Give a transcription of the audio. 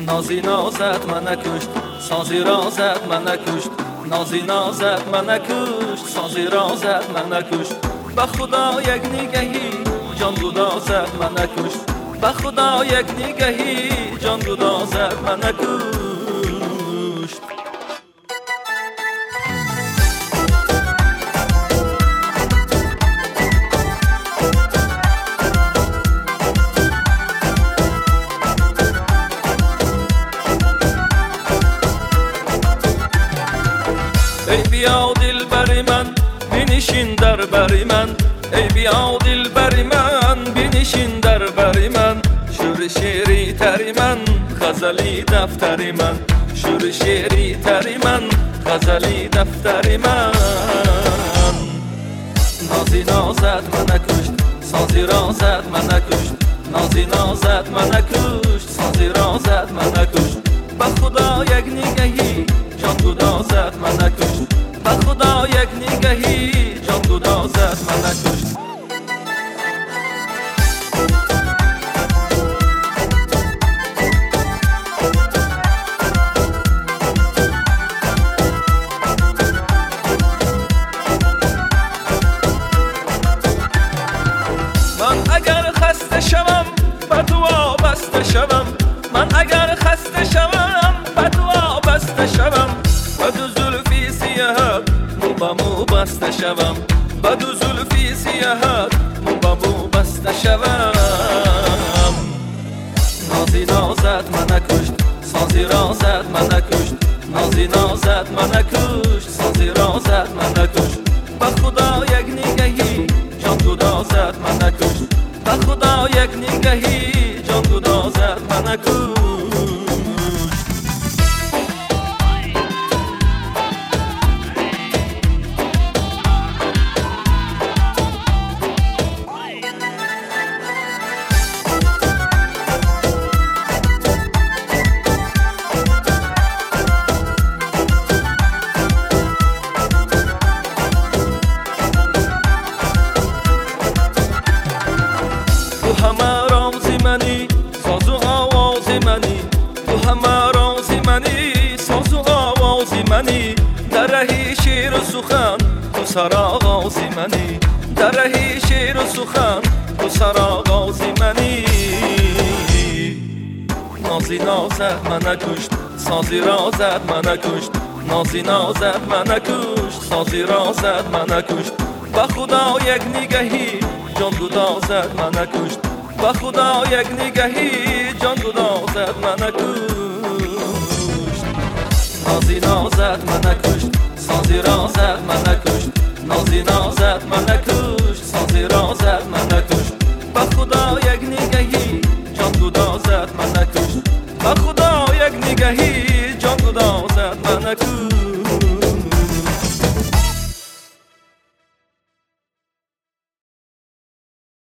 نازی نازد من نکشت، سازی را زد من نکشت. نازی نازد من نکشت، سازی را زد من نکشت. به خدا یک نگهی جان گدا زد من نکشت. به خدا یک نگهی جان گدا زد من نکشت. ای بیا دل بری من بنشین در بری من. ای بیا دل بری من بنشین در بری من. شور شعری تری من غزلی دفتری من. شور شعری تری من غزلی دفتری من. نازی نازد من نکشت، سازی را زد من نکشت. نازی نازد من نکشت، سازی را زد من نکشت. به خدا یک نگهی جان گدا زد من نکشت. به خدا یک نگهی جان گدا زد من نکشت. من اگر خسته شوم به دعا بسته شوم. من اگر خسته شوم به دعا بسته شوم. به دو زلفی سیاهت مو به مو بسته شوم. به دو زلفی سیاهت مو به مو بسته شوم. نازی نازد من نکشت، سازی را زد من نکشت. نازی نازد من نکشت، سازی را زد من نکشت. به خدا یک نگهی جان گدا زد من نکشت. به خدا یک نگهی جان گدا زد من نکشت. تو همه رازی منی ساز و آوازی منی. تو همه رازی منی ساز و آوازی منی. در رهی شعر و سخن تو سرآغازی منی. در رهی شعر و سخن تو سرآغازی منی. نازی نازد من نکشت، سازی را زد من نکشت. نازی نازد من نکشت، سازی را زد من نکشت. به خدا یک نگهی جان گدا زد من نکشت. به خدا یک نگهی جان گدا زد من نکشت. نازی نازد من نکشت، سازی را زد من نکشت. نازی نازد من نکشت، سازی را زد من نکشت. به خدا یک نگهی جان گدا زد من نکشت. به خدا یک نگهی جان گدا زد من نکشت.